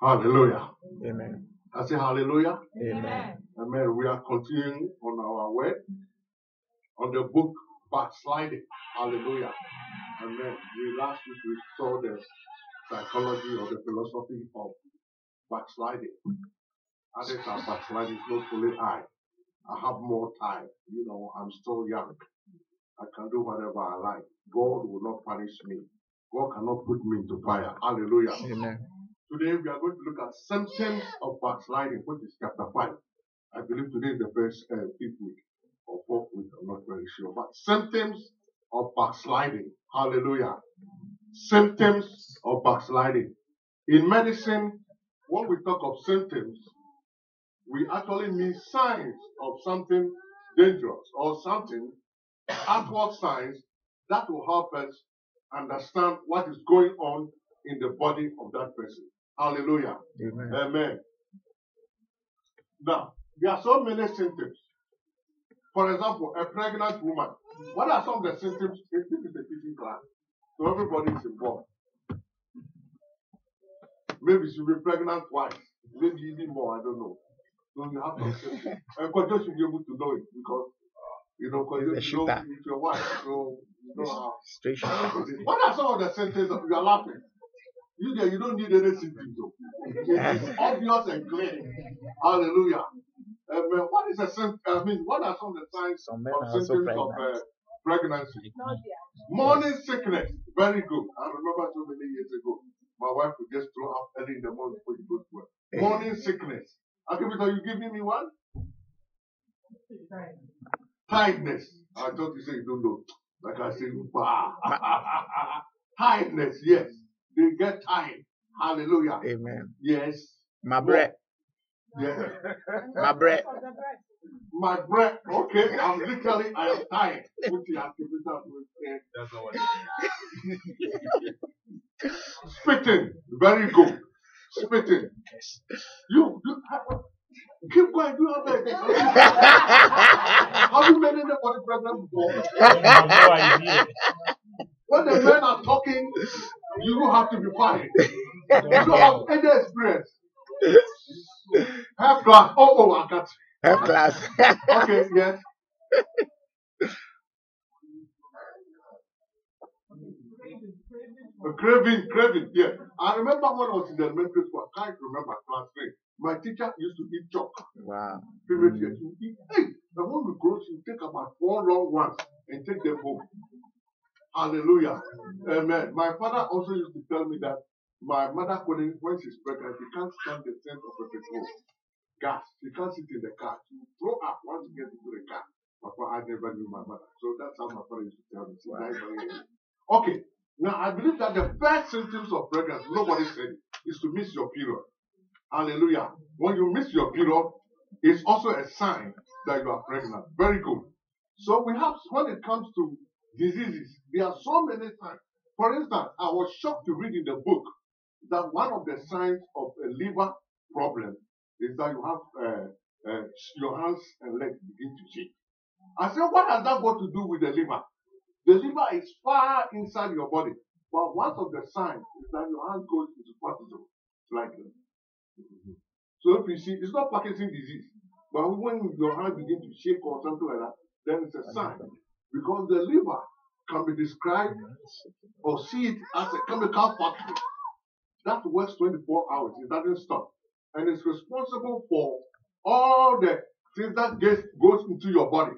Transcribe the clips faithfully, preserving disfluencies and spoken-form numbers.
Hallelujah. Amen. I say hallelujah. Amen. Amen. We are continuing on our way on the book Backsliding. Hallelujah. Amen. We last week we saw the psychology or the philosophy of backsliding. Others are backsliding, not only I. I have more time. You know, I'm still young. I can do whatever I like. God will not punish me. God cannot put me into fire. Hallelujah. Amen. Today we are going to look at symptoms of backsliding, which is chapter five. I believe today is the first uh, fifth week or fourth week. I'm not very sure. But symptoms of backsliding. Hallelujah. Symptoms of backsliding. In medicine, when we talk of symptoms, we actually mean signs of something dangerous or something, outward signs that will help us understand what is going on in the body of that person. Hallelujah. Amen. Amen. Now, there are so many symptoms. For example, a pregnant woman. What are some of the symptoms? This is a teaching class, so everybody is involved. Maybe she'll be pregnant twice, maybe even more, I don't know. So you have to symptoms. And Kojo should be able to know it because, you know, Kojo, It's a you know, shooter. it's your wife, so you know how. Straight shot. What are some of the symptoms of you are laughing? You there, you don't need any symptoms. Though. It is obvious and clear. Hallelujah. Um, uh, what is a symptom? I mean, what are some of the signs Some men of are also symptoms of pregnant. uh, pregnancy? Morning sickness. Very good. I remember so many years ago, my wife would just throw up early in the morning before you go to work. Morning sickness. Okay, so you giving me one? Tiredness. I thought you said you don't know. Like I said, bah. Tiredness, yes. They get tired. Hallelujah. Amen. Yes. My breath. Yes. My breath. My breath. Okay, I'm literally, I am tired. Put the activity up with it. That's not what it is. Spitting. Very good. Spitting. You, you keep going. Do you have that? Have you made anybody pregnant before? I have no idea. When the men are talking, you don't have to be quiet. You don't have any experience. Have class. Oh, oh, I got you. Have class. Okay, yes. A craving, craving, yeah. I remember when I was in the elementary school, I can't remember class three. My teacher used to eat chalk. Wow. Favorite year to eat. Hey, and when we grow, she take about four long ones and take them home. Hallelujah. Amen. My father also used to tell me that my mother couldn't, when she's pregnant, she can't stand the scent of a petrol gas. She can't sit in the car. She will throw up once she gets into the car. My father, I never knew my mother. So that's how my father used to tell me. She died very young. Okay. Now, I believe that the first symptoms of pregnancy, nobody said it, is to miss your period. Hallelujah. When you miss your period, it's also a sign that you are pregnant. Very good. So we have, when it comes to diseases, there are so many signs. For instance, I was shocked to read in the book that one of the signs of a liver problem is that you have uh, uh, your hands and legs begin to shake. I said, what has that got to do with the liver? The liver is far inside your body. But one of the signs is that your hand goes into cortisol. Like that. Mm-hmm. So if you see, it's not Parkinson's disease. But when your hand begins to shake or something like that, then it's a sign. Because the liver can be described or see it as a chemical factory that works twenty-four hours. It doesn't stop. And it's responsible for all the things that gets, goes into your body.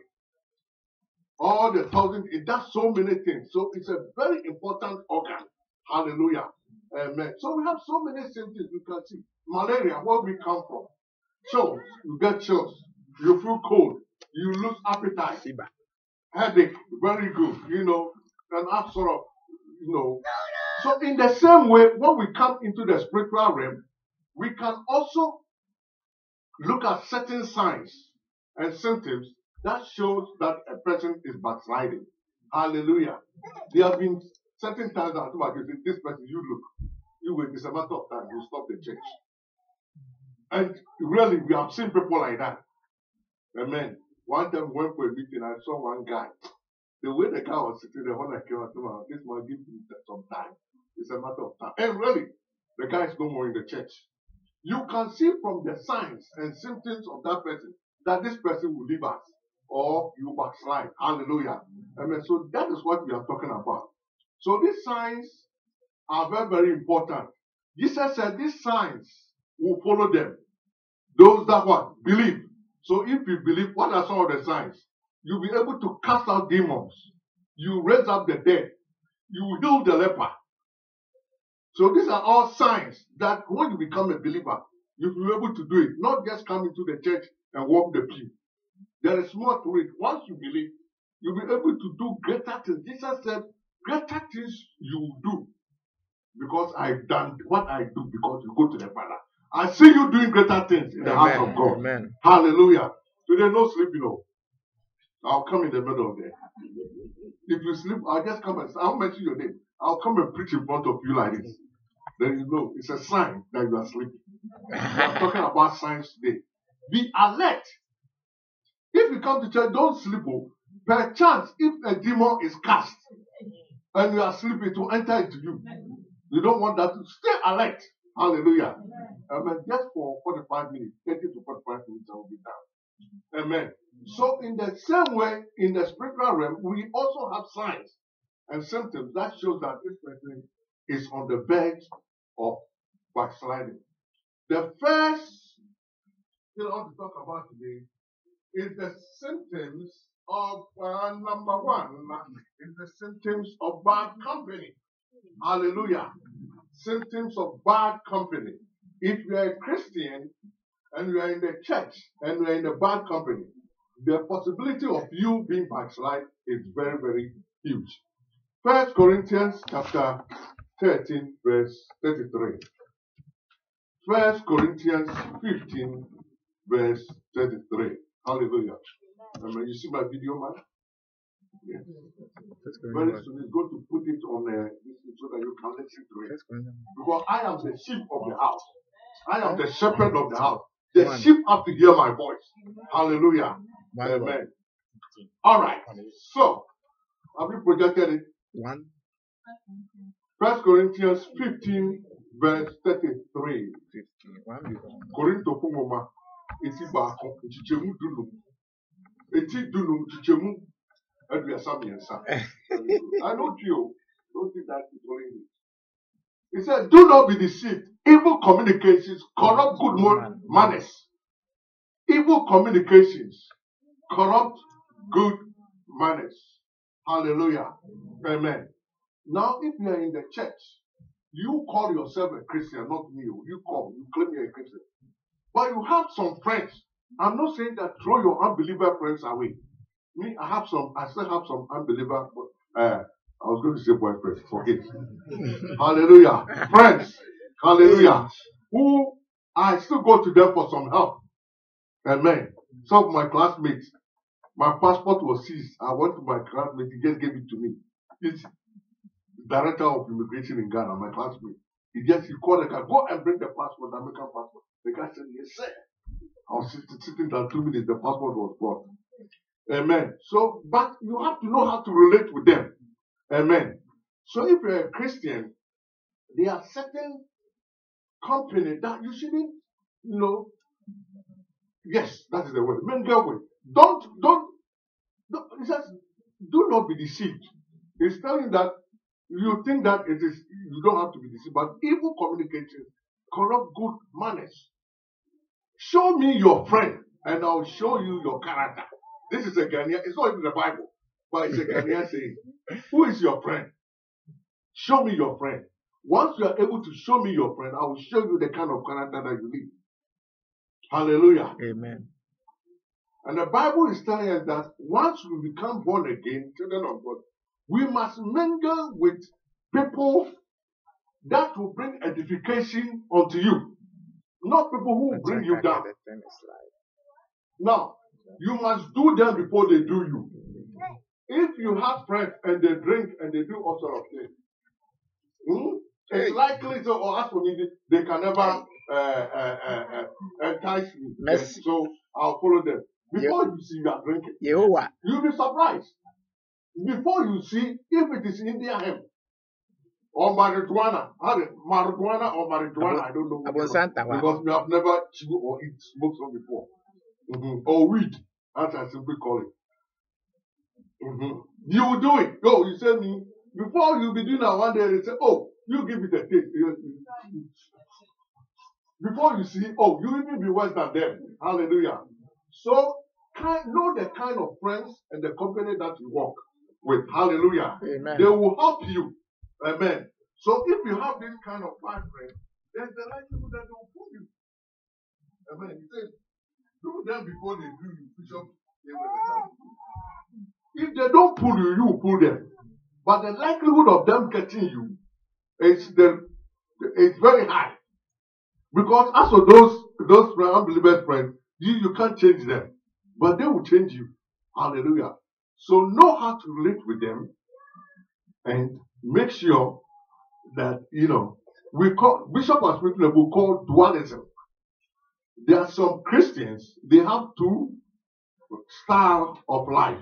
All the thousand, it does so many things. So it's a very important organ. Hallelujah. Amen. So we have so many symptoms you can see. Malaria, where we come from. Chills, you get chills. You feel cold. You lose appetite. Headache, very good. You know, and that sort of, you know. So in the same way, when we come into the spiritual realm, we can also look at certain signs and symptoms that shows that a person is backsliding. Hallelujah. There have been certain times that I told you, this person, you look, you wait, it's a matter of time, you stop the church. And really, we have seen people like that. Amen. One time we went for a meeting, I saw one guy. The way the guy was sitting there, when I came out, I told him, this man, give me some time. It's a matter of time. And really, the guy is no more in the church. you can see from the signs and symptoms of that person that this person will leave us or you backslide. Hallelujah. Amen. So that is what we are talking about. So these signs are very, very important. Jesus said these signs will follow them. Those that what? Believe. So if you believe, what are some of the signs? You'll be able to cast out demons. You raise up the dead. You heal the leper. So these are all signs that when you become a believer, you'll be able to do it. Not just come into the church and walk the pew. There is more to it. Once you believe, you'll be able to do greater things. Jesus said, greater things you will do because I've done what I do because you go to the Father. I see you doing greater things in the Amen. house of God. Amen. Hallelujah. Today, no sleeping. No. I'll come in the middle of the day. If you sleep, I'll just come and I'll mention your name. I'll come and preach in front of you like this. Then you know it's a sign that you are sleeping. We are talking about signs today. Be alert. If you come to church, don't sleep. Oh. Perchance, if a demon is cast and you are sleeping, to enter into you. You don't want that to stay alert. Hallelujah. Amen. Just for forty-five minutes, thirty to forty-five minutes, I will be down. Amen. So, in the same way, in the spiritual realm, we also have signs and symptoms that shows that this person is on the verge of backsliding. The first thing I want to talk about today is the symptoms of uh, number one is the symptoms of bad company. Hallelujah. Symptoms of bad company. If you are a Christian and you are in the church and you are in a bad company, the possibility of you being backslide is very, very huge. First Corinthians chapter thirteen, verse thirty-three. First Corinthians fifteen, verse thirty-three. Hallelujah. Amen. You see my video, man? Yes. Very soon it's going to put it on uh, so that you can listen to it. Because I am the sheep of the house. I am the shepherd of the house. The One. sheep have to hear my voice. Hallelujah. One. Amen. All right. So, have you projected it? One. First Corinthians fifteen, verse thirty-three. Fifteen. One. Korinto Pumoma. Eti baako. Chichemu dunu. Eti dunu. Chichemu. I know you. Don't think that is only me. He said, do not be deceived. Evil communications corrupt good mon- manners. Evil communications corrupt good manners. Hallelujah. Amen. Now, if you are in the church, you call yourself a Christian, not me. You call, you claim you're a Christian. But you have some friends. I'm not saying that throw your unbeliever friends away. Me, I have some, I still have some unbeliever, uh, I was going to say boyfriends, forget. Hallelujah. Friends, hallelujah. Who I still go to them for some help. Amen. Some of my classmates, my passport was seized. I went to my classmate, he just gave it to me. He's director of immigration in Ghana, my classmate. He just, he called the guy, go and bring the passport, the American passport. The guy said, yes, sir. I was sitting, sitting there two minutes, the passport was brought. Amen. So, but you have to know how to relate with them. Amen. So if you're a Christian, there are certain company that you shouldn't, you know, yes, that is the word. Mingle with. Don't, don't, don't, it says, do not be deceived. It's telling that you think that it is, you don't have to be deceived, but evil communication corrupt good manners. Show me your friend, and I'll show you your character. This is a Ghanaian, it's not even the Bible, but it's a Ghanaian saying. Who is your friend? Show me your friend. Once you are able to show me your friend, I will show you the kind of character that you need. Hallelujah. Amen. And the Bible is telling us that once we become born again, children of God, we must mingle with people that will bring edification unto you. Not people who will bring you down. Now, you must do them before they do you. If you have friends and they drink and they do all sort of things, hmm, it's likely so, or as for me, they can never uh, uh, uh, uh, entice me. Mercy. So I'll follow them. Before you see you are drinking, Yehovah. you'll be surprised. Before you see if it is Indian hemp, or marijuana. How the- Marijuana or marijuana, I don't know. Abon which one, Santa wa. because we have never chewed or eat smoked some before. Mhm. Or weed, as I simply call it. Mhm. You will do it. Go, you say me. Before you be doing that one day, they say, oh, you give it a taste. You- you- Before you see, oh, you even be worse than them. Hallelujah. So, kind, know the kind of friends and the company that you work with. Hallelujah. Amen. They will help you. Amen. So, if you have this kind of five friends, there's the likelihood that they will pull you. Amen. He says, do them before they do you. Bishop gave an example. If they don't pull you, you will pull them. But the likelihood of them getting you is the it's very high. Because as for those those unbelievers friends, you, you can't change them. But they will change you. Hallelujah. So know how to relate with them and make sure that you know we call Bishop was speaking about called dualism. There are some Christians, they have two styles of life.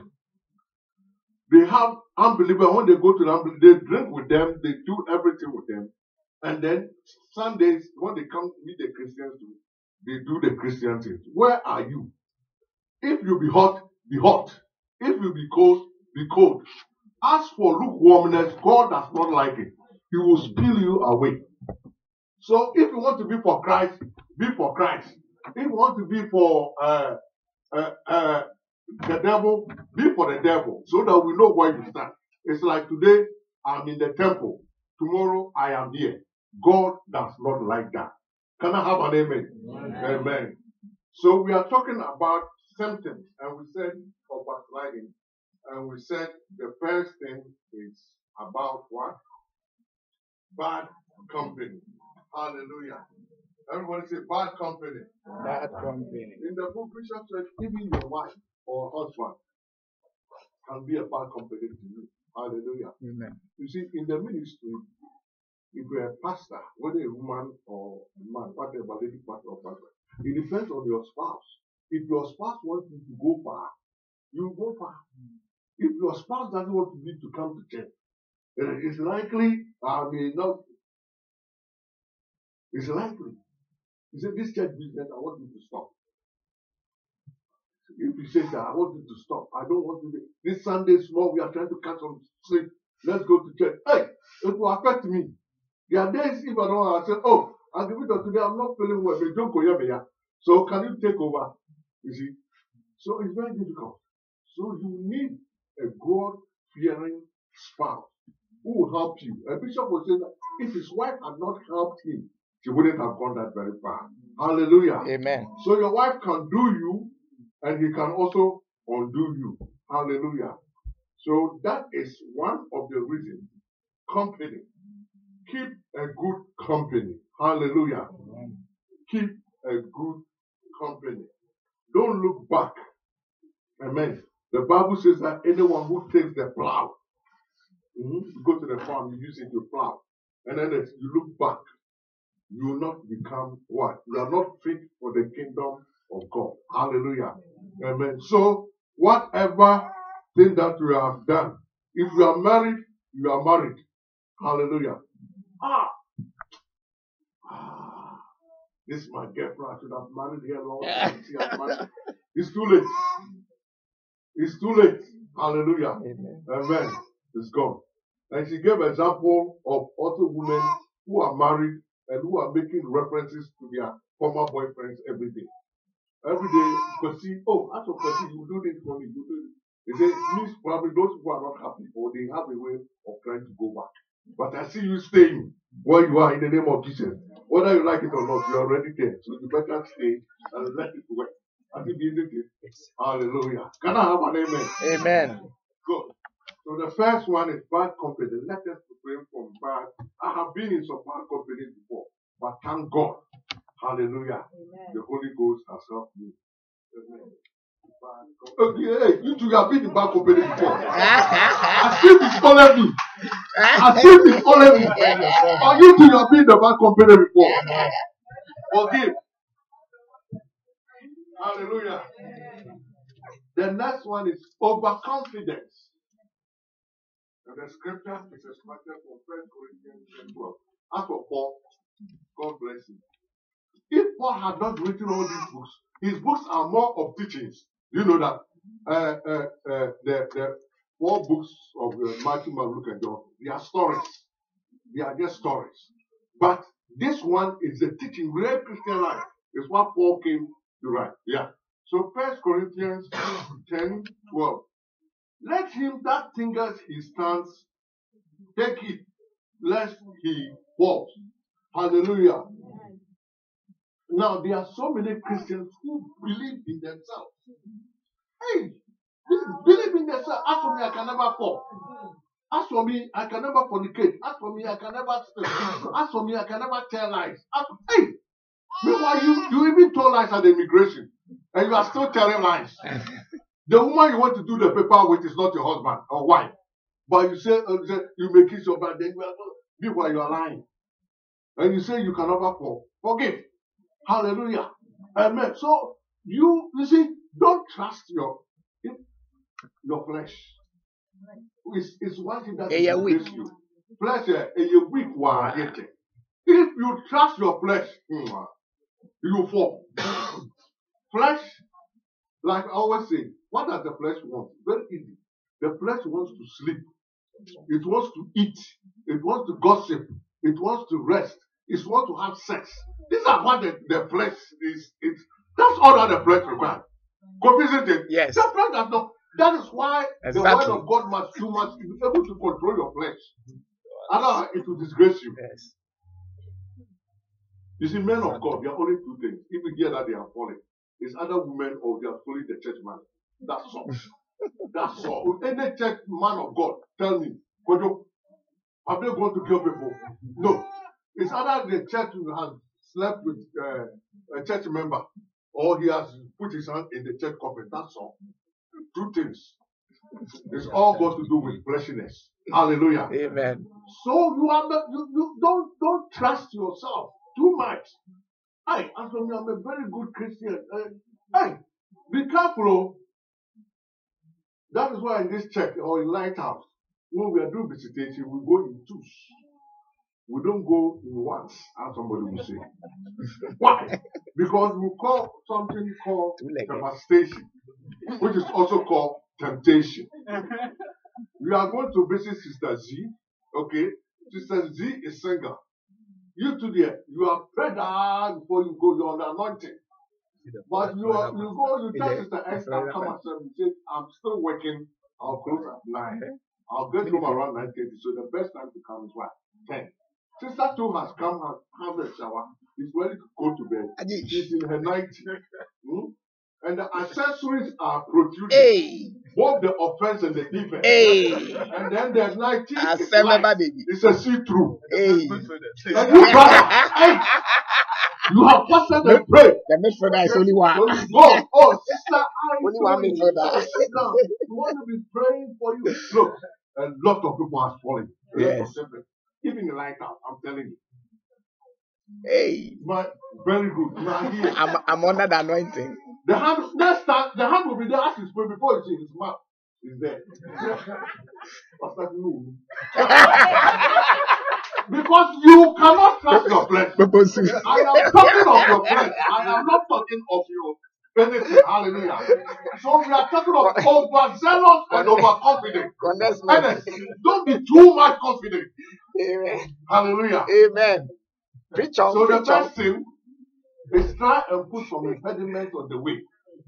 They have unbelievers, when they go to the unbelievers, they drink with them, they do everything with them. And then Sundays, when they come to meet the Christians, too, they do the Christian things. Where are you? If you be hot, be hot. If you be cold, be cold. As for lukewarmness, God does not like it. He will spill you away. So if you want to be for Christ, be for Christ. If you want to be for uh, uh, uh, the devil, be for the devil, so that we know where you stand. It's like today, I'm in the temple. Tomorrow, I am here. God does not like that. Can I have an amen? Amen. Amen. So we are talking about symptoms, and we said of backsliding, and we said the first thing is about what? Bad company. Hallelujah. Everybody say bad company. Bad company. In the book, Bishop said, even your wife or husband can be a bad company to you. Hallelujah. Amen. You see, in the ministry, if you're a pastor, whether a woman or a man, whatever, lady pastor or pastor, it depends on your spouse. If your spouse wants you to go far, you go far. If your spouse doesn't want you to come to church, uh, it's likely, I mean, not, it's likely. You say, this church business, I want you to stop. If you say that, I want you to stop. I don't want you to. This Sunday small, we are trying to catch some sleep. Let's go to church. Hey, it will affect me. There are days if I don't, I say, oh, I'll give it up today. I'm not feeling well. They don't go here. So can you take over? You see? So it's very difficult. So you need a God-fearing spouse who will help you. A bishop will say that if his wife had not helped him, she wouldn't have gone that very far. Hallelujah. Amen. So your wife can do you, and he can also undo you. Hallelujah. So that is one of the reasons. Company. Keep a good company. Hallelujah. Amen. Keep a good company. Don't look back. Amen. The Bible says that anyone who takes the plow, mhm, you go to the farm, you use it to plow, and then as you look back, you will not become what? You are not fit for the kingdom of God. Hallelujah. Amen. So, whatever thing that you have done, if you are married, you are married. Hallelujah. Ah, ah this is my girlfriend. I should have married her long time. She has married. It's too late. It's too late. Hallelujah. Amen. Amen. It's gone. And she gave example of also women who are married and who are making references to their former boyfriends every day. Every day, because see, oh, as for Kwesi, you do this for me, you do this. They say, it means probably those who are not happy or they have a way of trying to go back. But I see you staying where you are in the name of Jesus. Whether you like it or not, you are already there. So you better stay and let it work. I think isn't it? Hallelujah. Can I have an amen? Amen. Good. So the first one is bad company. Let us refrain from bad. I have been in some bad companies before, but thank God. Hallelujah. Amen. The Holy Ghost has helped me. Amen. Okay, hey, you two have been in bad company before. I think it's only me. I think it's only me. Or you two have been in the bad company before. Forgive. Hallelujah. The next one is overconfidence. And the scripture is extracted from First Corinthians twelve. As for Paul, God bless him. If Paul had not written all these books, his books are more of teachings. You know that uh, uh, uh, the, the four books of uh, Matthew, Mark, Luke, and John, they are stories. They are just stories. But this one is the teaching, real Christian life. Is what Paul came to write. Yeah. So First Corinthians ten, twelve. Let him that thinketh he stands take it, lest he falls. Hallelujah. Now there are so many Christians who believe in themselves. Hey, believe in themselves. As for me, I can never fall. As for me, I can never fornicate. As for me, I can never steal. As for me, I can never tell lies. As for, hey, meanwhile, you, you even told lies at the immigration, and you are still telling lies. The woman you want to do the paper with is not your husband or wife. But you say, uh, you, say you may kiss your brother, then you are meanwhile you are lying. And you say you can never fall. Forgive. Hallelujah. Amen. So you you see, don't trust your your flesh. It's, it's one thing that Yeah, will weak. disgrace you. Flesh is a weak one. If you trust your flesh, hmm, you fall. Flesh, like I always say, what does the flesh want? Very easy. The flesh wants to sleep. It wants to eat. It wants to gossip. It wants to rest. It wants to have sex. These are what the, the flesh is. It's, that's all that the flesh requires. Copy, isn't it? Yes. The flesh does not. That is why Exactly. the word of God must, you must be able to control your flesh. Otherwise, it will disgrace you. Yes. You see, men of God, there are only two things. If you hear that they are falling, it's either women or they are following the church man. That's all. That's all. Any church man of God, tell me, Kojo, have they gone to kill people? No. It's either the church has slept with uh, a church member or he has put his hand in the church coffin. That's all. Two things. It's all got to do with fleshiness. Hallelujah. Amen. So you are not, you, you don't don't trust yourself too much. Hey, as for me, I'm a very good Christian. Uh, hey, be careful. Oh. That is why in this church or in Lighthouse, when we are doing visitation, we go in twos. We don't go in ones, as somebody will say. Why? Because we call something called devastation, which is also called temptation. We are going to visit Sister Z. Okay, Sister Z is single. You two there, you are prayed hard before you go. You are on the anointing. But you are, you go, you tell Sister X, I'll come at seven. You say, I'm still working. I'll close at nine. I'll get home around nine thirty. So the best time to come is what? ten. Sister two has come and have a shower. She's ready to go to bed. She's in her nightie. Hmm? And the accessories are protruding. Hey. Both the offense and the defense. Hey. And then the nightie I is said, light. baby. It's a see-through. Hey. And you, brother, hey, you have fasted and prayed. The midfielder is only one. So you go, oh, sister, I Only one you. midfielder. Sit down. We want to be praying for you. Look, a lot of people are falling. A lot Yes. of people. Even the lighthouse, I'm telling you. Hey. But very good. Now here. I'm, I'm under the anointing. The hand, next time, the hand will be there as you pray before you see his mouth is there. Pastor, no. Because you cannot trust your flesh. I am talking of your flesh. I am not talking of your anything. Hallelujah. So we are talking of overzealous and overconfident. And don't be too much confident. Amen. Hallelujah. Amen. Preach on, So the preach on. first thing is try and put some impediment on the way.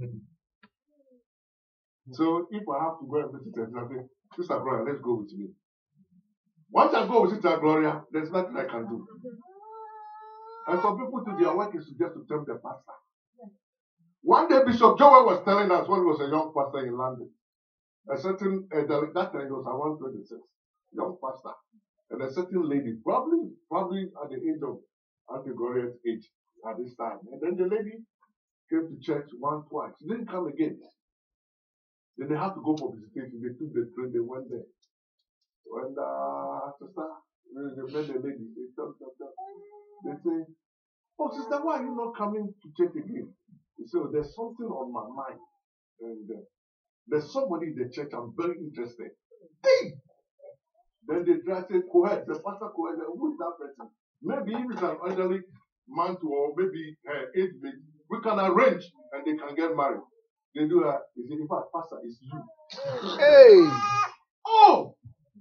So if I have to go and visit her, I say, Sister Gloria, let's go with me. Once I go with Sister Gloria, there's nothing I can do. And some people to their work is just to tempt the pastor. One day Bishop Joel was telling us when he was a young pastor in London. A certain, uh, that time he was around twenty-six, young pastor. And a certain lady, probably, probably at the age of Auntie Gloria's age at this time. And then the lady came to church once, twice. She didn't come again. Then they had to go for visitation. They took the train, they went there. When uh, sister, they met the lady, they talk, talk, talk. They say, oh sister, why are you not coming to church again? They say, oh, there's something on my mind. And uh, there's somebody in the church, I'm very interested. Hey! Then they try to say, Coed, the pastor Coed, who is that person? Maybe if it's an elderly man to, or maybe uh, age mate, we can arrange and they can get married. They do that. He said, in fact, pastor, it's you. Hey. Oh!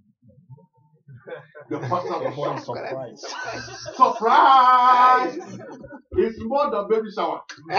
The pastor was More surprised. surprised. Surprise! It's more than baby shower.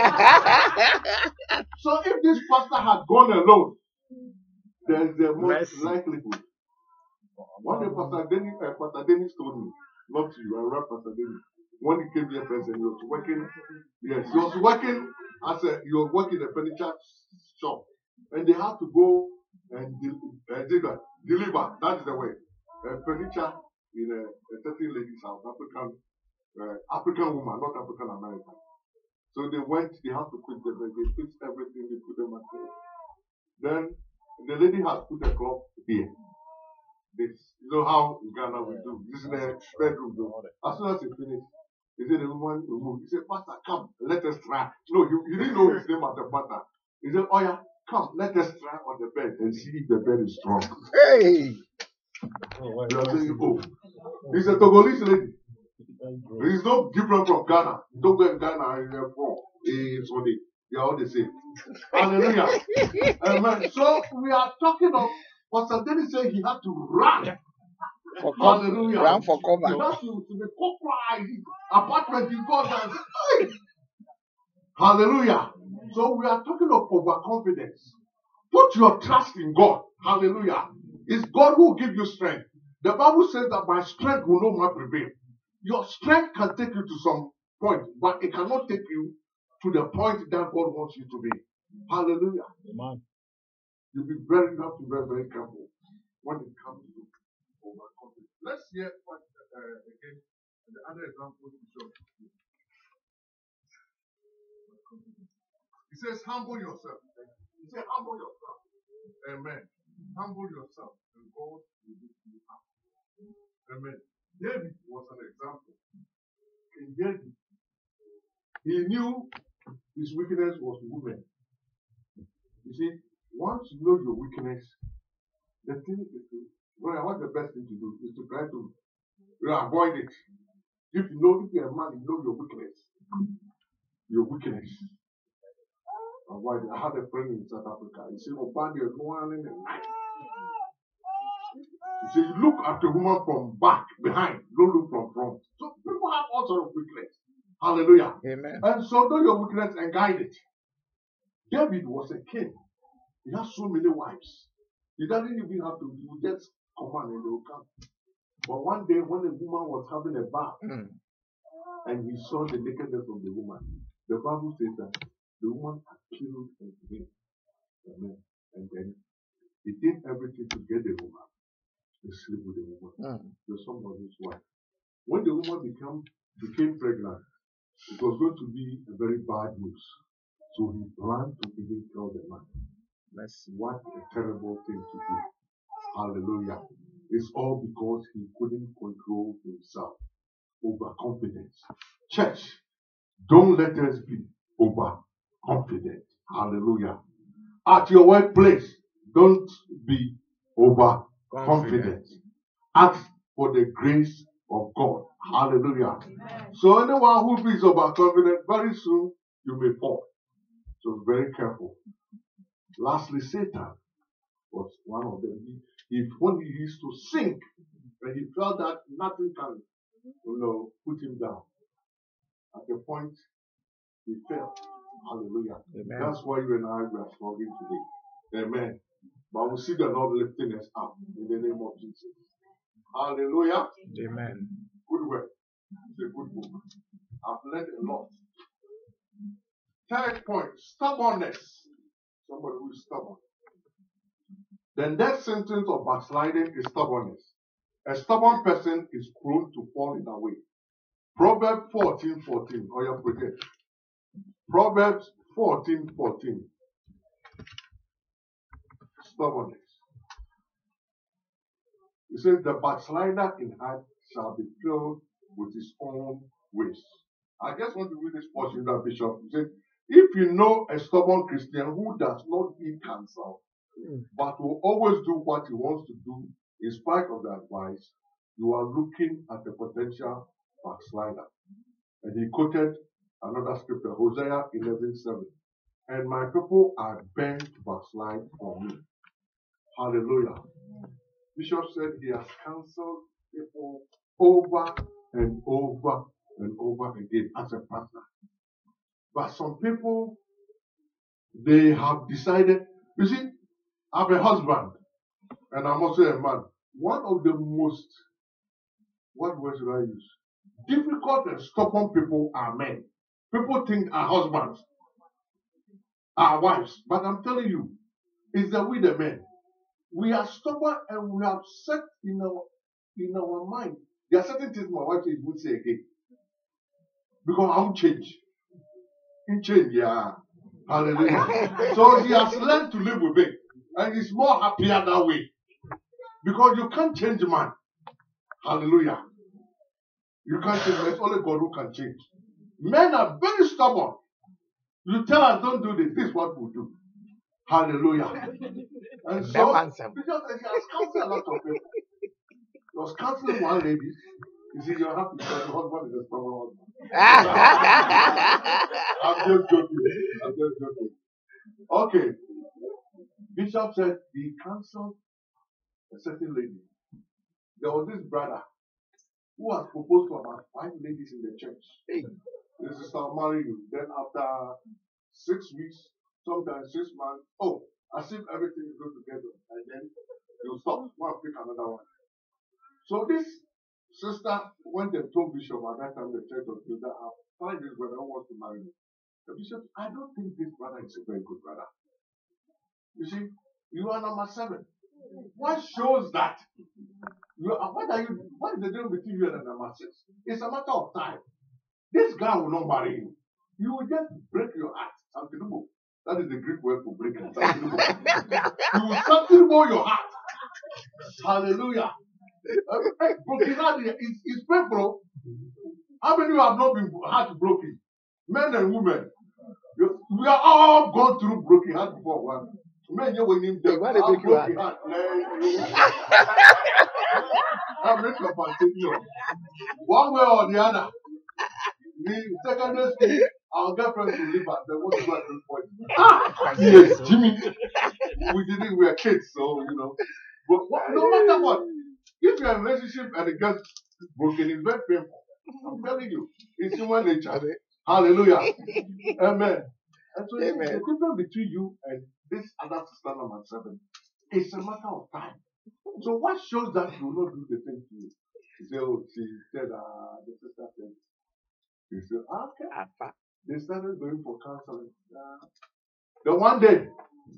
So if this pastor had gone alone, there's the most Mercy. likelihood. One day, Pastor Dennis, uh, Pastor Dennis told me, not you, I read Pastor Dennis. When he came here first and he was working, yes, he was working as a, he was working in a furniture shop. And they had to go and de- uh, deliver, deliver, that is the way, uh, furniture in a, a certain lady's house, African, uh, African woman, not African American. So they went, they had to quit them, they fixed everything, they put them at there. Then the lady has put a cloth here. This, you know how in Ghana we do. This is the bedroom door. As soon as he finished, he said the woman removed. He said, Pastor, come, let us try. No, he, he didn't know his name as the pastor. He said, oh yeah, come, let us try on the bed and see if the bed is strong. Hey. They are saying, oh, he's a Togolese lady. He's not different from Ghana. Togo and Ghana is a four. It's what they, they are all the same. Hallelujah. Amen. So we are talking of Pastor Dennis said he had to run. For cover. Hallelujah. Run for He cover. had to, to the corporate apartment in God and say, hey. Hallelujah. So we are talking of overconfidence. Put your trust in God. Hallelujah. It's God who will give you strength. The Bible says that by strength will no man prevail. Your strength can take you to some point, but it cannot take you to the point that God wants you to be. Hallelujah. Amen. You be very, you have to be very, very careful when it comes to overconfidence. Let's hear what uh, again the other example to show. He says, humble yourself. He said, humble yourself. Amen. Humble yourself, and God will lift you up. Amen. David was an example. In David, he knew his weakness was women. You see, once you know your weakness, the thing is to, well, what's the best thing to do is to try to you know, avoid it. If you know, if you're a man, you know your weakness. Your weakness. Avoid it. I had a friend in South Africa. He said, oh, bad, you're going in the night. He said, you look at a woman from back, behind, don't look from front. So people have all sorts of weakness. Hallelujah. Amen. And so know your weakness and guide it. David was a king. He has so many wives. He doesn't even have to do just command and they will come. But one day when a woman was having a bath Mm. and he saw the nakedness of the woman, the Bible says that the woman appealed unto him. Amen. And then he did everything to get the woman to sleep with the woman. Mm. The somebody's wife. When the woman became became pregnant, it was going to be a very bad news. So he planned to even tell the man. Mercy. What a terrible thing to do. Hallelujah. It's all because he couldn't control himself. Overconfidence. Church, don't let us be overconfident. Hallelujah. At your workplace, don't be overconfident. Confident. Ask for the grace of God. Hallelujah. So anyone who is overconfident, very soon you may fall. So very careful. Lastly, Satan was one of them. He, he when he used to sink, and he felt that nothing can, you know, put him down. At the point he fell. Hallelujah. Amen. That's why you and I are struggling today. Amen. But we see the Lord lifting us up in the name of Jesus. Hallelujah. Amen. Good work. It's a good book. I've learned a lot. Third point, stubbornness. Somebody who is stubborn. The next sentence of backsliding is stubbornness. A stubborn person is prone to falling away. Proverbs fourteen fourteen. Or your project. Proverbs fourteen fourteen. Stubbornness. It says, the backslider in heart shall be filled with his own ways. I just want to read this portion that Bishop said. If you know a stubborn Christian who does not eat counsel, Mm. but will always do what he wants to do in spite of the advice, you are looking at a potential backslider. And he quoted another scripture, Hosea eleven seven. And my people are bent to backslide from me. Hallelujah. Bishop said he has counseled people over and over and over again as a pastor. But some people, they have decided, you see, I'm a husband and I'm also a man. One of the most, what word should I use? Difficult and stubborn people are men. People think our husbands, our wives. But I'm telling you, it's that we the men. We are stubborn and we have set in our in our mind. There are certain things my wife says would say again. Because I won't change. In change, yeah. Hallelujah. So he has learned to live with it. And he's more happier that way. Because you can't change man. Hallelujah. You can't change man. It's only God who can change. Men are very stubborn. You tell us don't do this. This is what we do. Hallelujah. And so, because he has counseled a lot of people. He was counseling one lady. You see, you're happy because your husband is a stubborn husband. I'm just joking. I'm just joking. Okay. Bishop said he counseled a certain lady. There was this brother who has proposed to about five ladies in the church. Hey. This is I'll marry you. Then after six weeks, sometimes six months, oh, as if everything is good together. And then you'll stop. One pick another one. So this sister went and told Bishop at that time the church was built that I find this brother who wants to marry me. The bishop, I don't think this brother is a very good brother. You see, you are number seven. What shows that? You are, what are you? What is the deal between you and the number six? It's a matter of time. This guy will not marry you. You will just break your heart. Santirubo. That is the Greek word for breaking. You will santirubo your heart. Hallelujah. Uh, broken heart is, is painful. How many of you have not been heartbroken? Men and women. You, we are all gone through broken heart before one. Men, you will need them. Why they break your heart? I'm not going one way or the other. The secondary school, our girlfriends will leave us. They want to go at this point. Ah, yes, Jimmy. We didn't. We were kids, so you know. But what, no matter what, if you're in a relationship and it gets broken, it's very painful. I'm telling you, it's human nature. Hallelujah. Amen. And so Amen. The difference between you and this other sister number seven is a matter of time. So what shows that you will not do the same to you? You say, oh, she said, uh, the sister said. You say, okay. They started going for counseling. Uh, then one day,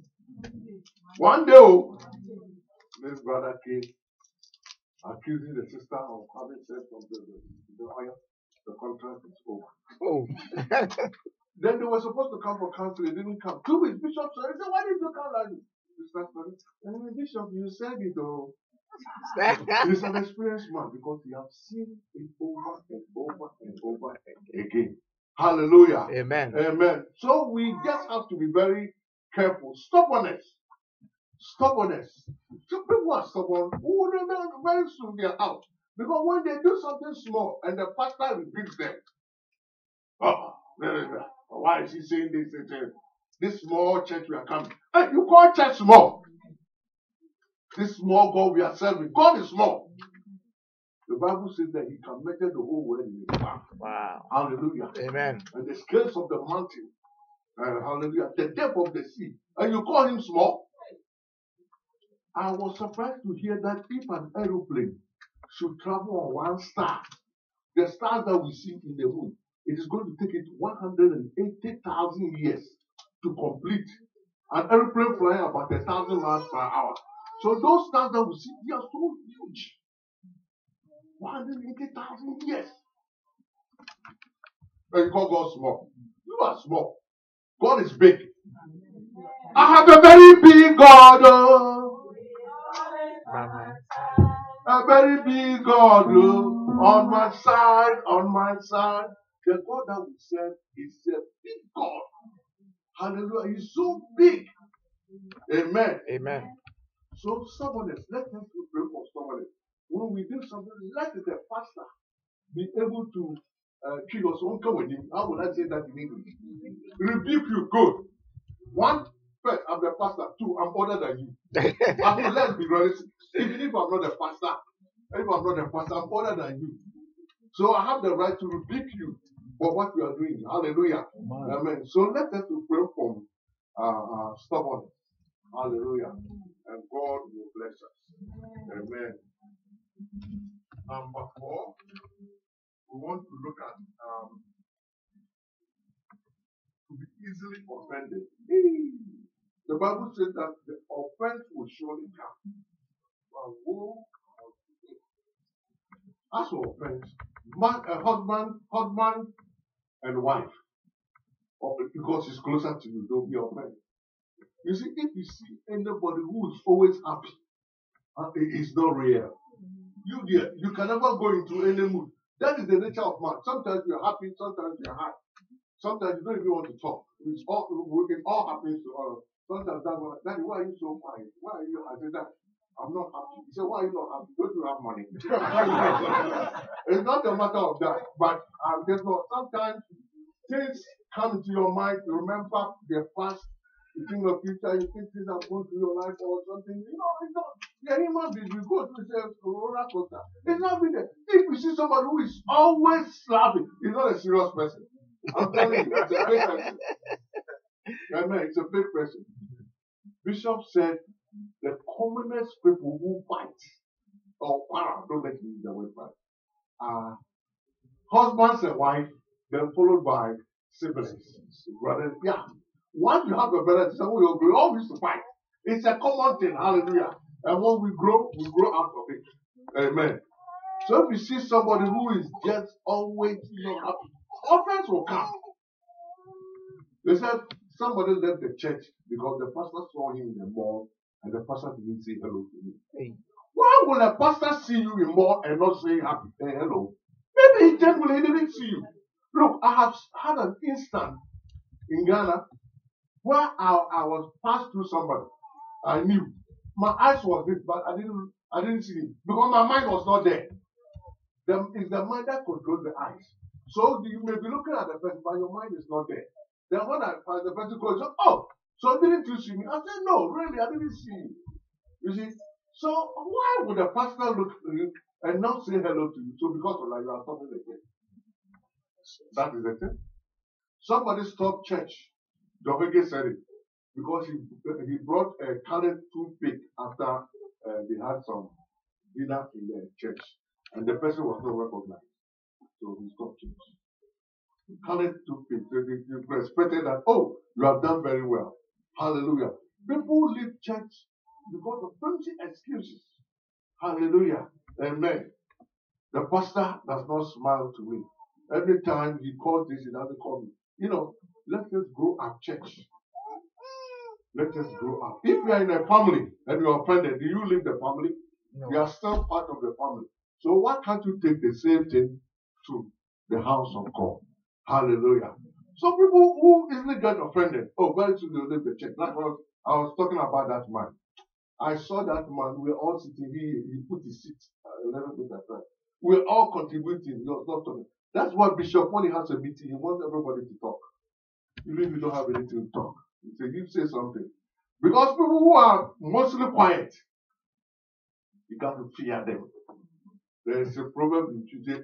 one day, oh, this brother came accusing the sister of having sex from the, the, the oil. The contract is over. Oh. Then they were supposed to come for counseling. They didn't come. Two weeks, Bishop said, I said, why did you come like this? And Bishop, you said it, oh. He's an experienced man because he has seen it over and over and over again. Hallelujah. Amen. Amen. So we just have to be very careful. Stubbornness. Stubbornness. So people are stubborn. Who will very soon they are out. Because when they do something small and the pastor rebukes them, oh, why is he saying this? This small church we are coming. Hey, you call church small. This small God we are serving. God is small. The Bible says that he can measure the whole world in his palm. Wow. Hallelujah. Amen. And the scales of the mountain. Uh, hallelujah. The depth of the sea. And you call him small? I was surprised to hear that if an aeroplane should travel on one star, the stars that we see in the moon, it is going to take it one hundred eighty thousand years to complete. An aeroplane flying about a thousand miles per hour. So those stars that we see, they are so huge. one hundred eighty thousand years. And you call God small. You are small. God is big. I have a very big God. Oh. A very big God oh, on my side, on my side. The God that we serve is a big God. Hallelujah. He's so big. Amen. Amen. So someone else, let us pray for someone else. When we do something, let the pastor be able to uh, treat us uncle with him. How would I say that in English? Rebuke you, good. One, first, I'm the pastor. Two, I'm older than you. I mean, let's be realistic. Even if I'm not a pastor, if I'm not a pastor, I'm older than you. So I have the right to rebuke you for what you are doing. Hallelujah. Amen. Amen. So let us pray from uh, uh, stubbornness. Hallelujah. And God will bless us. Amen. Number four, we want to look at um, to be easily offended. The Bible says that the offense will surely come. But woe, as for offense, man, a husband, husband and wife, because it's closer to you, don't be offended. You see, if you see anybody who is always happy, uh, it is not real. You dear, you can never go into any mood. That is the nature of man. Sometimes you're happy, sometimes you're happy. Sometimes you don't even want to talk. It's all, it all happens to all of us. Sometimes that's what, Daddy, why are you so quiet? Why are you? I said, that I'm not happy. He said, why are you not happy? Don't you have money? It's not a matter of that. But um, there's no, sometimes things come into your mind. You remember the past. You think of future. You think things are going through your life or something. You know, it's not. Yeah, human beings, we go through a roller coaster. It's not been there. If you see somebody who is always laughing, he's not a serious person. I'm telling you, it's a fake person. Amen. It's a fake person. Bishop said the commonest people who fight or para, don't let me use the word fight, are husbands and wife, then followed by siblings, brothers. Yeah. Once you have a brother, someone we all used to fight. It's a common thing. Hallelujah. And when we grow, we grow out of it. Amen. So if you see somebody who is just always, you know, happy, offense will come. They said somebody left the church because the pastor saw him in the mall and the pastor didn't say hello to him. Hey. Why will a pastor see you in mall and not say happy? Hey, hello. Maybe he genuinely didn't see you. Look, I have had an instant in Ghana where I, I was passed through somebody. I knew. My eyes was this, but I didn't I didn't see him. Because my mind was not there. The, it's the mind that controls the eyes. So you may be looking at the person, but your mind is not there. Then when I find the person goes, oh, so didn't you see me? I said, no, really, I didn't see you. You see? So why would the pastor look at you and not say hello to you? So because of that, you are talking again. That is the thing. Somebody stopped church. Jovege said it. Because he, he brought a colored toothpick after uh, they had some dinner in the church. And the person was not recognized. So he stopped church. Colored toothpick. So they, they respected that, oh, you have done very well. Hallelujah. People leave church because of plenty excuses. Hallelujah. Amen. The pastor does not smile to me. Every time he calls this, he doesn't call me. You know, let us grow up, church. Let us grow up. If you are in a family and you are offended, do you leave the family? No. You are still part of the family. So why can't you take the same thing to the house of God? Hallelujah. Some people who easily get offended, oh, very soon they'll leave the church. Like what I was talking about that man. I saw that man, we were all sitting, he, he put his seat a little bit aside. We're all contributing, he was not talking. That's why Bishop, when he has a meeting, he wants everybody to talk. Even if you don't have anything to talk. He said, you say something. Because people who are mostly quiet, you got to fear them. There is a problem in Tuesday.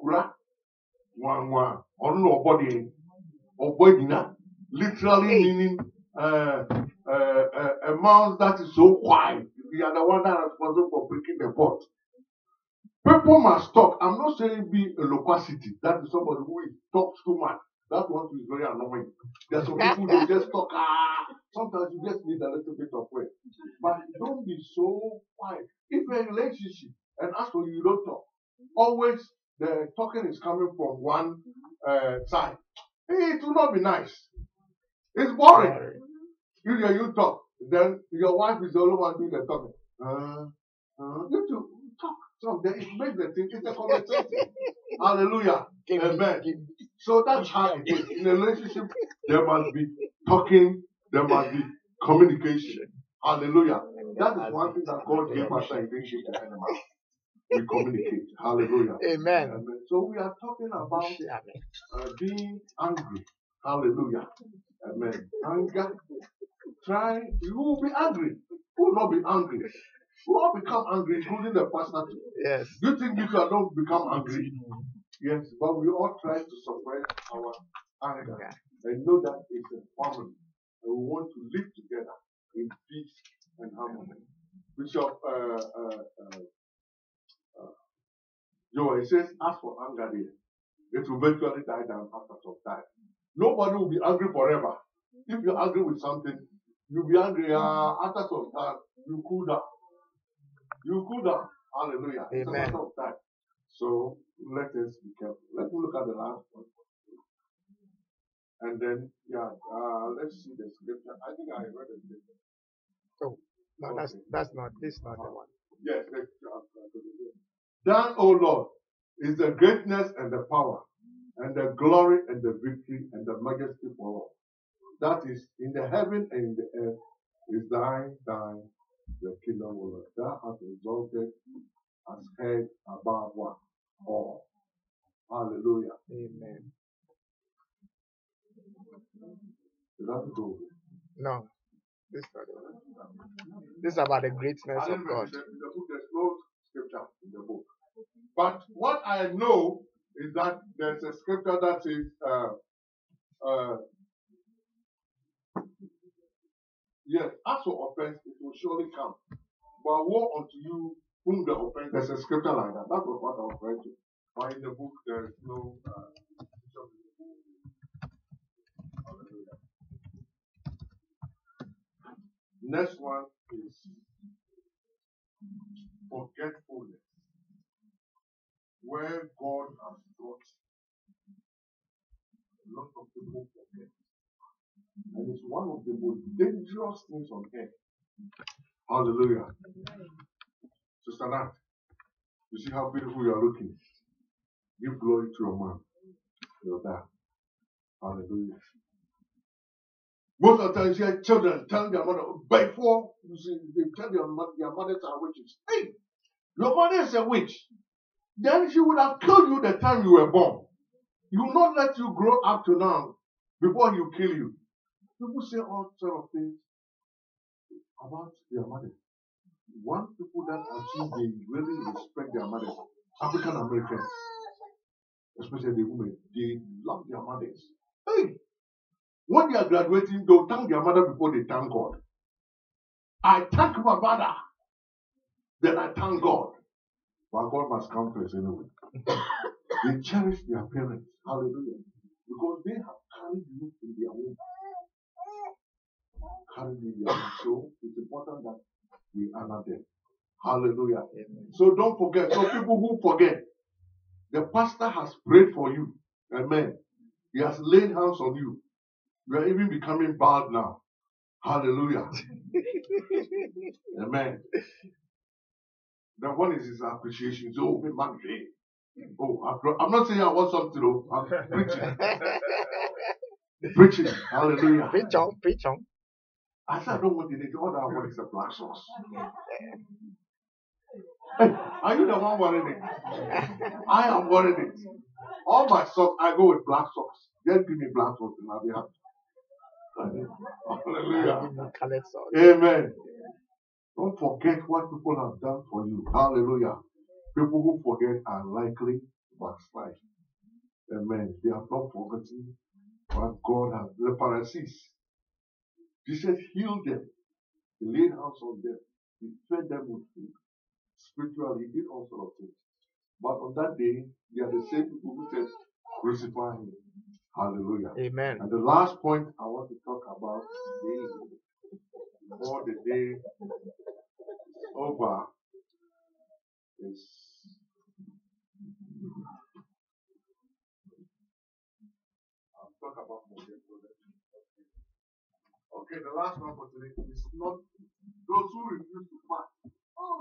One, one. I don't know body. Or body, literally meaning uh, uh, uh, a mouse that is so quiet. We are the one that is responsible for breaking the pot. People must talk. I'm not saying be a loquacity. That is somebody who is, talks too much. That one is very annoying. There's some people who just talk. Ah, sometimes you just need a little bit of work. But don't be so quiet. If you're in a relationship and as for you, you don't talk. Always the talking is coming from one uh, side. It will not be nice. It's boring. You, you talk. Then your wife is the only one doing the talking. Uh, uh, you two talk. So then it makes the thing, it's a conversation. Hallelujah. Amen. So that's how it is. In a relationship, there must be talking, there must be communication. Hallelujah. That is one thing that God gave us in relationship with the animal. We communicate. Hallelujah. Amen. Amen. So we are talking about uh, being angry. Hallelujah. Amen. Anger. Try. You will be angry. You will not be angry. You will all become angry, including the pastor too. Yes. Do you think you cannot become angry? Yes, but we all try to suppress our anger and know that it's a family and we want to live together in peace and harmony. Bishop uh, uh, uh, uh, Joel, he says, as for anger, there, it will eventually die down after some time. Nobody will be angry forever. If you're angry with something, you'll be angry uh, after some time. You cool down. You cool down. Hallelujah. It's a Amen. matter of time. So let us be careful. Let's look at the last one. And then, yeah, uh, let's see the scripture. I think I read it. Oh, no, Okay. that's that's not this not the one. Yes, let's Thine, O Lord, is the greatness and the power, and the glory and the victory and the majesty for all. That is in the heaven and in the earth is thine, thine, the kingdom, O Lord. Thou hast exalted as head above what? All. Hallelujah. Amen. Is that go? No, this is not the one. This is about the greatness I of didn't God. mention in the book, there's no scripture in the book. But what I know is that there's a scripture that says, uh, uh, yes, as for offense, it will surely come. But woe unto you whom the offense. There's a scripture like that. That was what I was referring to. But in the book, there is no. Uh, Hallelujah. Next one is forgetfulness. Where God has brought a lot of people forget. And it's one of the most dangerous things on earth. Hallelujah. Sister Nat, you see how beautiful you are looking. Give glory to your man. You're there. Hallelujah. Most of the time, you see children tell their mother, before you see, they tell their, their mothers are witches. Hey, your mother is a witch. Then she would have killed you the time you were born. He will not let you grow up to now before he will kill you. People say all sort of things about their mother. One people that actually they really respect their mothers, African Americans, especially the women, they love their mothers. Hey, when they are graduating, they'll thank their mother before they thank God. I thank my mother, then I thank God. But God must come first anyway. They cherish their parents. Hallelujah. Because they have carried you in their womb. Carried you in their womb. So it's important that we honor them. Hallelujah. Amen. So don't forget. So people who forget, the pastor has prayed for you. Amen. He has laid hands on you. You are even becoming bald now. Hallelujah. Amen. The one is his appreciation. So, man, oh, I'm not saying I want something, though. I'm preaching. Preaching. Hallelujah. Preach on, preach on. I said, I don't want anything. All I want is a black sauce. Hey, are you the one wearing it? I am wearing it. All my socks, I go with black socks. Just give me black socks and I'll be happy. Hallelujah. Amen. Don't forget what people have done for you. Hallelujah. People who forget are likely to backslide. Amen. They have not forgotten what God has. The Pharisees, Jesus healed them. He laid hands on them. He fed them with food. Spiritually, he did all sorts of things. But on that day, they are the same people who said, crucify him. Hallelujah. Amen. And the last point I want to talk about today, before the day is over, is I'll talk about forgetfulness. Okay, the last one for today is not those who refuse to fast. Oh.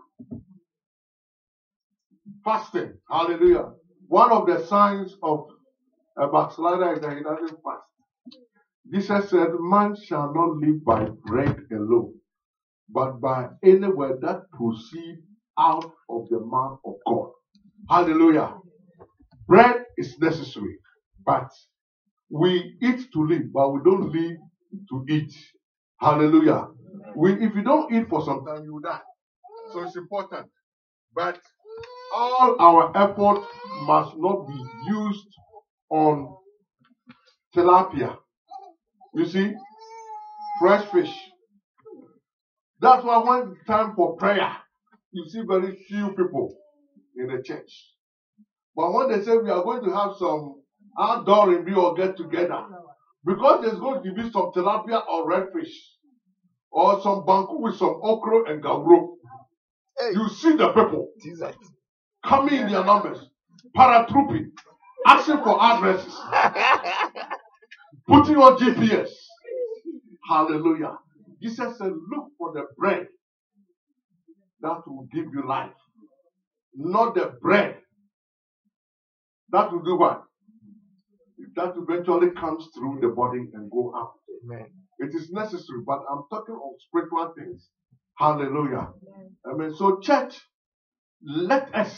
Fasting. Hallelujah. One of the signs of a backslider is that he doesn't fast. Jesus said, man shall not live by bread alone, but by any word that proceeds out of the mouth of God. Hallelujah. Bread is necessary, but we eat to live, but we don't live to eat. Hallelujah. We, if you don't eat for some time, you will die. So it's important. But all our effort must not be used on tilapia. You see, fresh fish. That's why when it's time for prayer, you see very few people in the church. But when they say we are going to have some outdoor review or get together, because there's going to be some tilapia or red fish, or some banku with some okra and gawro, Hey, you see the people Jesus. coming in their numbers, paratrooping, asking for addresses, putting on G P S. Hallelujah. Jesus said, look for the bread that will give you life, not the bread that will do what? That eventually comes through the body and go out. Amen. It is necessary, but I'm talking of spiritual things. Hallelujah. Amen. So, church, let us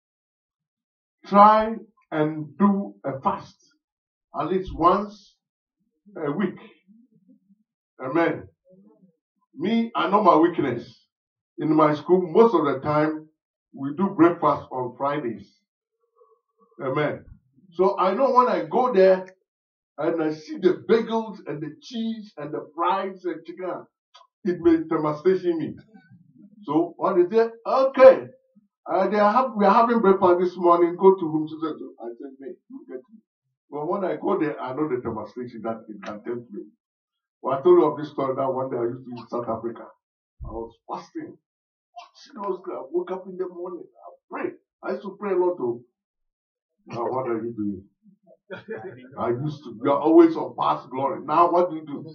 try and do a fast at least once a week. Amen. Me, I know my weakness. In my school, most of the time, we do breakfast on Fridays. Amen. So I know when I go there and I see the bagels and the cheese and the fries and chicken, it may devastation me. So what is it? Okay. Uh, they are have, we are having breakfast this morning. Go to room. So I said, mate, you get me. But when I go there, I know the devastation that it can tempt me. Well, I told you of this story that one day I used to in South Africa. I was fasting. Seriously, I woke up in the morning. I prayed. I used to pray a lot. Of, now, what are you doing? I used to. You are always on past glory. Now, what do you do?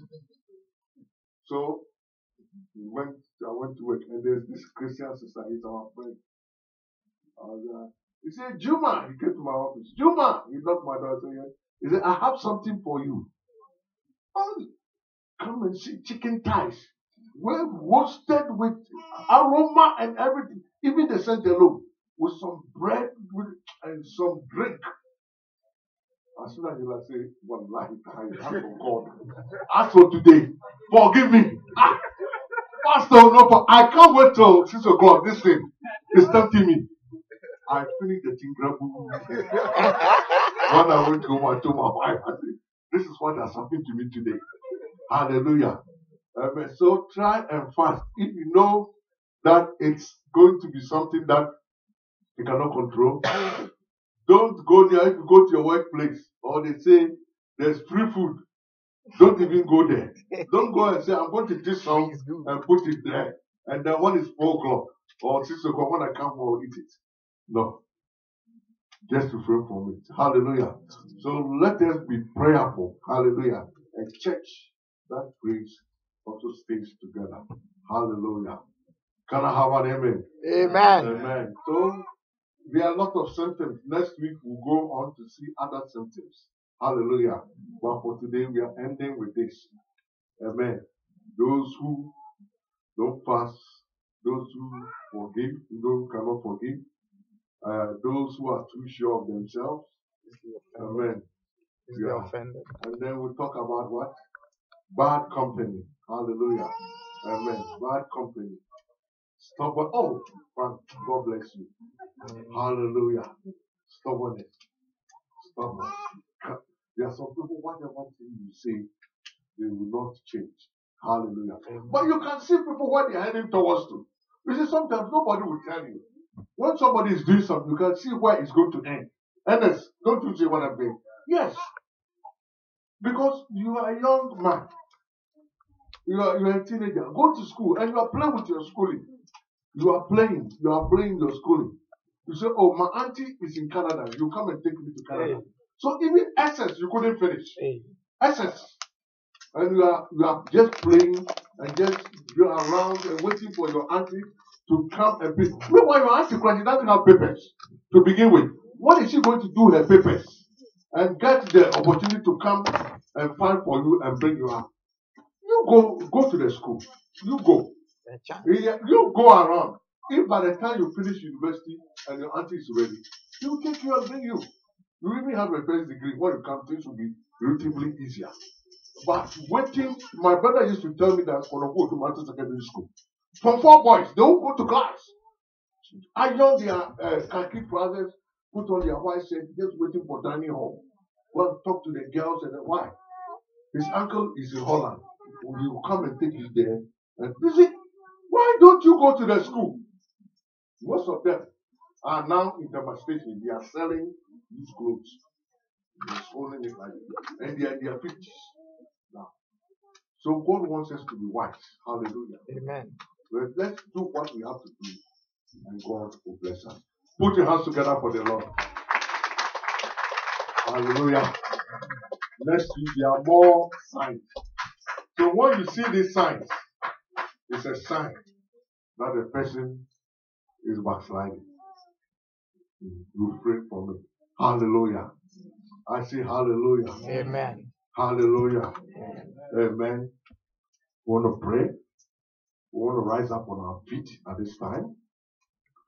So, we went, I went to work, and there's this Christian sister. He's our friend. I was, uh, he said, Juma. He came to my office. Juma. He knocked my door. Said, he said, I have something for you. Oh, come and see chicken thighs. Well roasted with aroma and everything. Even the scent alone. With some bread with, and some drink. As soon as you say, one life, I ask for God. Ask for today. Forgive me. Ah, Pastor, no, I can't wait till six o'clock. This thing is tempting me. I finished the tingrabu. When I went home, I told my wife, I said, this is what has happened to me today. Hallelujah. Amen. So try and fast. If you know that it's going to be something that you cannot control, don't go there. If you go to your workplace or they say there's free food, don't even go there. Don't go and say, I'm going to take some and put it there. And then when it's four o'clock or six o'clock, when I come home, I'll eat it. No. Just refrain from it. Hallelujah. So let us be prayerful. Hallelujah. And church that prays also stays together. Hallelujah. Can I have an amen? Amen. Amen. So there are a lot of symptoms. Next week we'll go on to see other symptoms. Hallelujah. But for today we are ending with this. Amen. Those who don't fast, those who forgive, those who cannot forgive, uh, those who are too sure of themselves. Amen. Yeah. Offended. And then we'll talk about what? Bad company. Hallelujah. Amen. Bad company. Stubborn. Oh, Frank, God bless you. Hallelujah. Stubbornness. Stubborn. There are some people, whatever thing you say, they will not change. Hallelujah. But you can see people what they're heading towards to. You see, sometimes nobody will tell you. When somebody is doing something, you can see where it's going to end. Ernest, don't you say what I'm saying? Yes. Because you are a young man. You are, you are a teenager. Go to school and you are playing with your schooling. You are playing. You are playing your schooling. You say, oh, my auntie is in Canada. You come and take me to Canada. Hey. So even S S, you couldn't finish. Hey. S S. And you are, you are just playing and just you're around and waiting for your auntie to come and pay. Meanwhile, your auntie, she doesn't have papers to begin with. What is she going to do her papers? And get the opportunity to come and fight for you and bring you up. You go, go to the school. You go. A chance. You go around. If by the time you finish university and your auntie is ready, he will take you and bring you. You even have a first degree. When you come, things will be relatively easier. But waiting, my brother used to tell me that when I go to Mountain Secondary School, from four boys, they won't go to class. Iron their uh, khaki trousers, put on their white shirt, just waiting for dining hall. Go and talk to the girls and the wife. His uncle is in Holland. He will come and take you there. And you see, why don't you go to the school? Most of them are now in devastation. They are selling these clothes. They're selling it like that. And they are, they are fifties now. So God wants us to be wise. Hallelujah. Amen. Well, let's do what we have to do. And God will bless us. Put your hands together for the Lord. Hallelujah. Next week, there are more signs. So when you see these signs, it's a sign that the person is backsliding. You pray for me. Hallelujah. I say hallelujah. Amen. Hallelujah. Amen. Amen. We want to pray. We want to rise up on our feet at this time.